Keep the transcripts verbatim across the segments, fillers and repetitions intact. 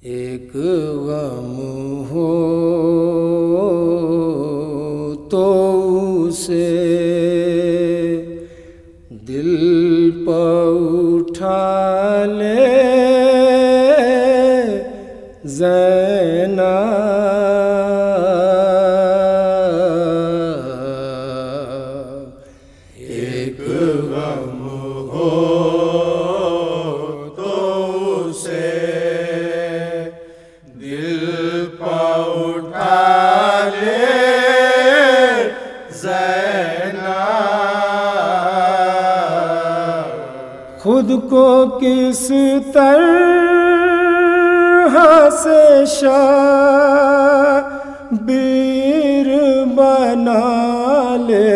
ایک غم ہو تو اسے دل پر اٹھا لے زینب، ایک غم ہو تو اسے دل پر اٹھا لے زینب، خود کو کس طرح سے شبیر بنا لے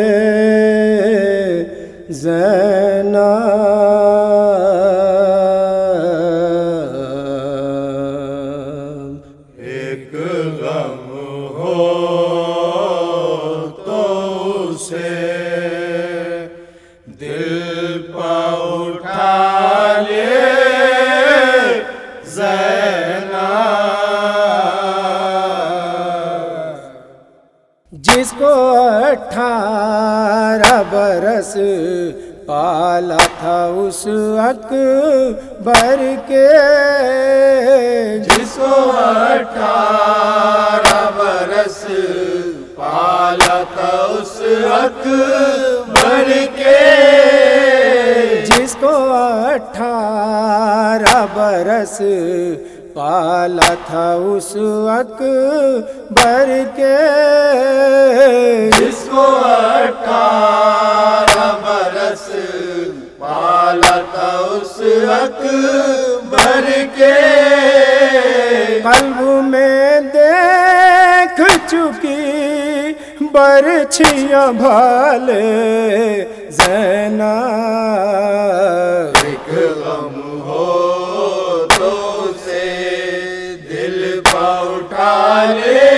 زینب، ایک غم ہو تو اسے دل پر اٹھا لے زینب، جس کو اٹھارہ برس پالا تھا اس اکبر کے، جس کو اٹھارہ برس پالا تھا اس اکبر کے، جس کو اٹھارہ برس پالا تھا اس اکبر کے، جس کو اٹھارہ برس پالا تھا اس اکبر کے، قلب میں دیکھ چکی برچھیاں بھالے زینب، ایک غم ہو تو اسے دل پر اٹھا لے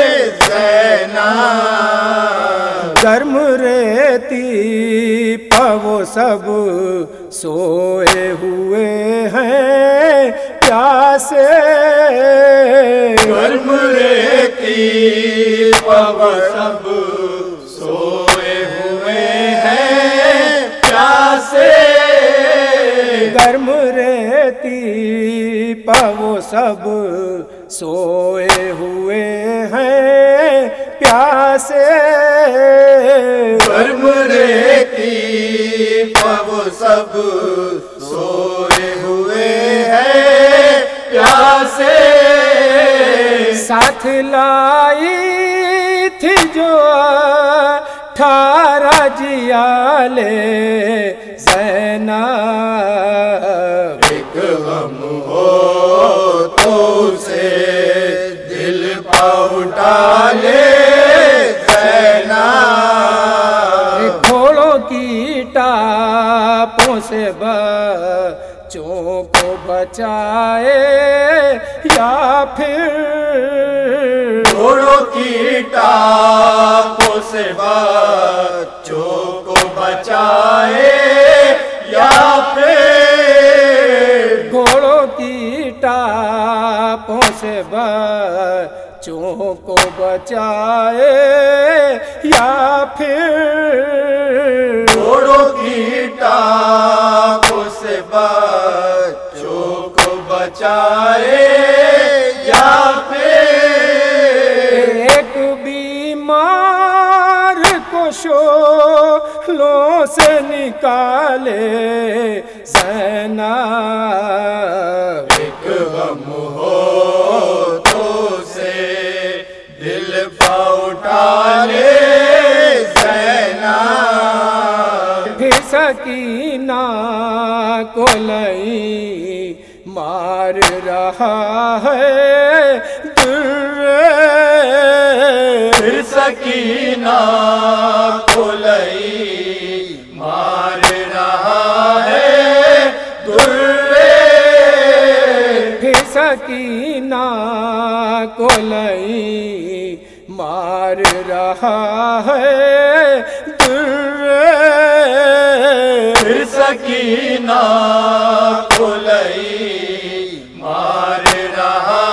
زینب، گرم ریتی پر وہ سب سوئے ہوئے ہیں پیاسے، گرم ریتی پر وہ سب سوئے ہوئے ہیں پیاسے، گرم ریتی پر وہ سب سوئے ہوئے ہیں پیاسے، گرم ریتی پر وہ سب سوئے ہوئے ہیں پیاسے، ساتھ لائی تھی جو اٹھارہ جیالے زینب، ایک غم ہو تو اسے دل پر اٹھا لے زینب، گھوڑوں کی ٹاپوں سے بچوں کو بچائے یا پھر، گھوڑوں کی ٹاپوں سے بچوں کو بچائے یا پھر، گھوڑوں کی ٹاپوں سے بچوں کو بچائے یا پھر، گھوڑوں کی ٹاپوں سے بچوں کو بچائے یا پھر، ایک بیمار کو شعلوں سے نکالے زینب، ایک غم ہو تو اسے دل پر اٹھا لے زینب، پھر سکینہ کو لئی مار رہا ہے درے، پھر سکینہ کو لئی مار رہا ہے درے، پھر سکینہ کو لئی مار رہا ہے درے، پھر سکینہ کو لئی مار رہا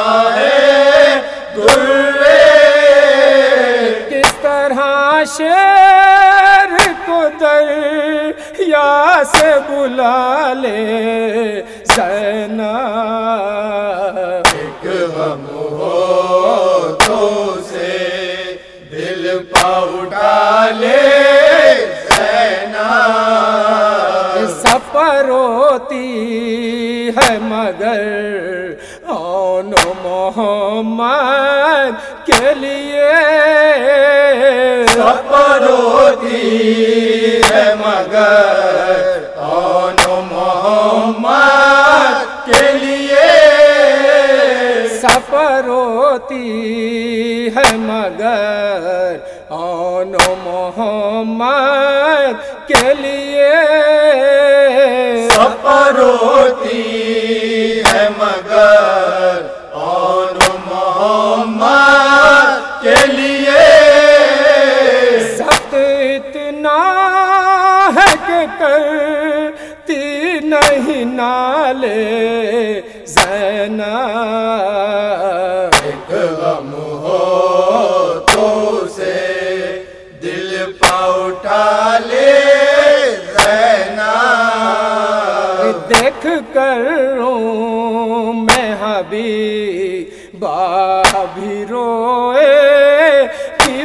سے بلا لے زینب، ایک غم ہو تو اسے دل پہ اٹھا لے زینب، سفر روتی ہے مگر آن محمد کے لیے، سفر ہوتی ہے مگر آن محمد کے لیے، سفر ہوتی ہے مگر آن محمد کے لیے، سفر ہوتی ہے مگر آن محمد کے لیے، سخت اتنا ہے کہ کرتی نہیں نالے زینب، ایک غم ہو تو اسے دل پہ اٹھا لے زینب، دیکھ کر رو میں حبیبہ بھی روئے کہ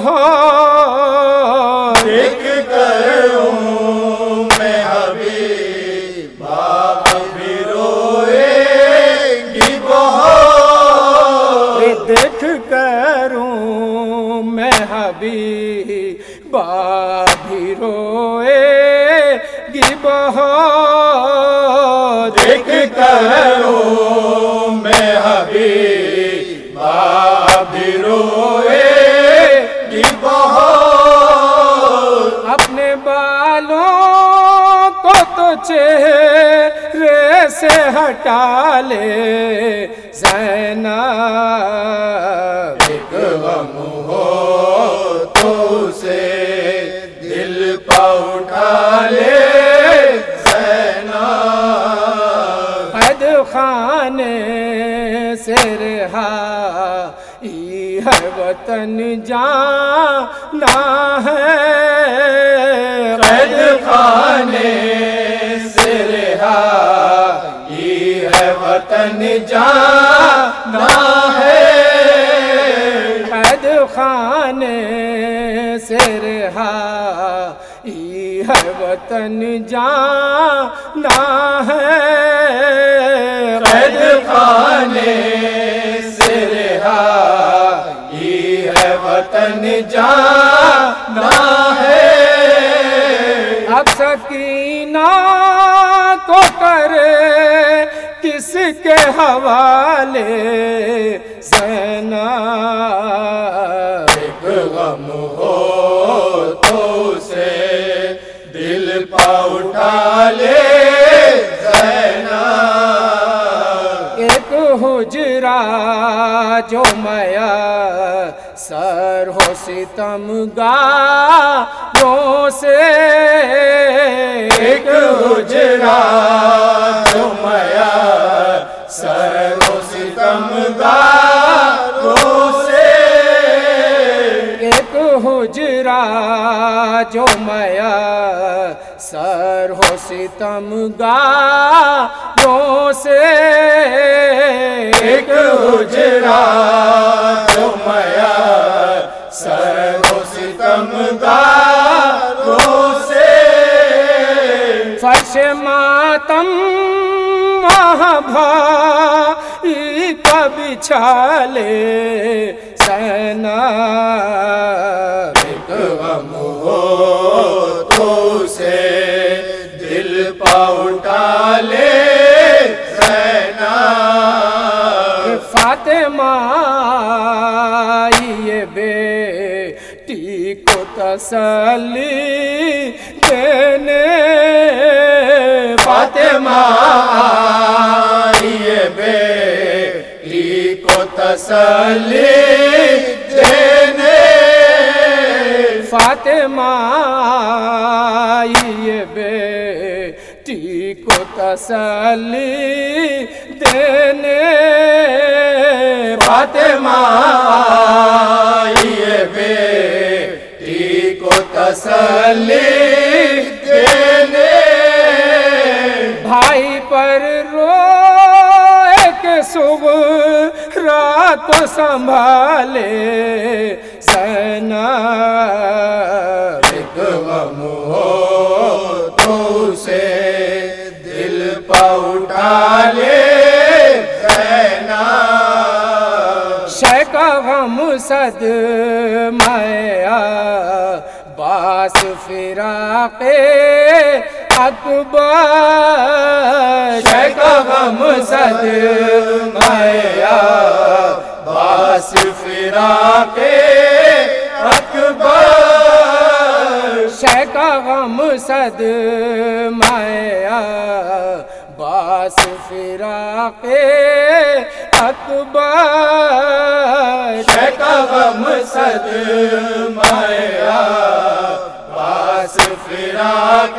بہت، دیکھ کر ہوں میں حبیبہ بھی روئے گی بہت، دیکھ کروں میں حبیبہ بھی روئے گی بہت، دیکھ کر ہوں میں حبیبہ بھی روئے گی بہت، اپنے بالوں کو تو چہرے سے ہٹا لے زینب، ایک غم ہو تو اسے دل پہ اٹھا لے زینب، قید خانے سے رہائی ہے وطن جانا ہے، قید خانے سے رہائی ہے وطن جانا ہے، قید خانے سے رہائی ہے وطن جانا ہے، قید خانے سے رہائی ہے وطن جانا ہے، اب سکینہ کو کرے کس کے حوالے زینب، ایک غم ہو تو اسے دل پہ اٹھا لے زینب، ایک حجرا جو میا سر ہو ستم گاروں سے، ایک حجرا جو میا سر و ستم گاروں سے، ایک حجرا جو میا سر ہو ستم گاروں سے، ایک حجرا جو میا سر و ستم گاروں سے، فرش ماتم وہاں بھائی کا بچھا لے زینب، ایک غم ہو تو اسے دل پہ اٹھا لے زینب، فاطمہ یہ بیٹی کو تسلی دینے، فاطمہ یہ بیٹی کو تسلی دینے، فاطمہ یہ بیٹی کو تسلی دینے، فاطمہ یہ بیٹی کو تسلی دینے، صغرا کو سنبھالے زینب، ایک غم ہو تو اسے دل پہ اٹھا لے زینب، شے کا غم صدمہ عباس فراق اکبر، شے کا غم صدمہ عباس فراق اکبر، شے کا غم صدمہ عباس فراق اکبر، شے کا غم صدمہ عباس فراق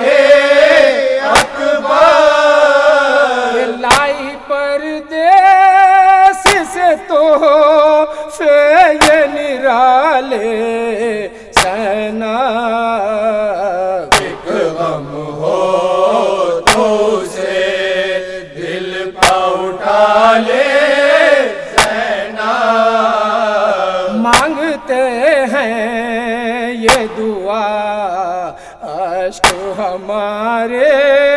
اکبر، لائی پردیس سے تو یہ نرالے زینب، ایک غم ہو تو اسے دل پہ اٹھا لے زینب، مانگتے ہیں یہ دعا اشک ہمارے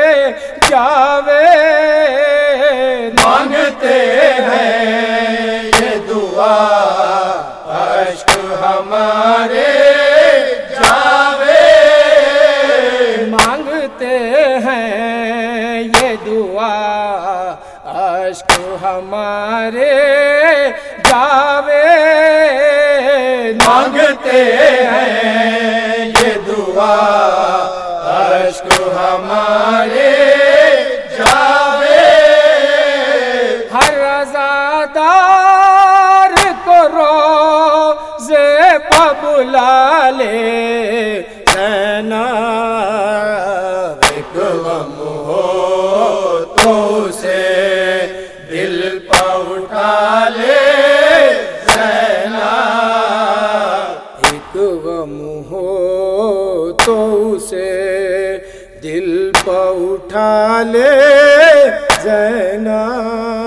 جاوید، مانگتے ہیں یہ دعا اشک ہمارے جاوید، مانگتے ہیں یہ دعا اشک ہمارے جاوید، مانگتے ہیں یہ دعا اشک ہمارے جاوید، ہر عزادار کو روزے پہ بلا لے زینب، ایک غم ہو تو اسے دل پہ اٹھا لے زینب، ایک غم ہو تو اسے دل پہ اٹھا لے زینب۔